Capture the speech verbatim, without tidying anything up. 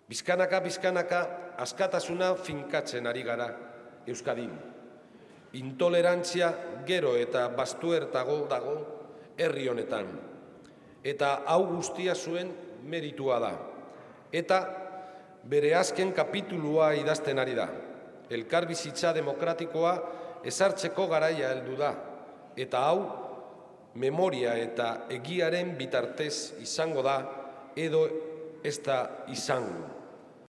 Bizkanaka, bizkanaka, askatasuna finkatzen ari gara Euskadin. Intolerantzia gero eta bastuertago dago herri honetan. Eta hau guztia zuen meritua da. Eta bere azken kapitulua idazten ari da. Elkarbizitza demokratikoa ezartzeko garaia heldu da. Eta hau, memoria eta egiaren bitartez izango da, edo ez da izango.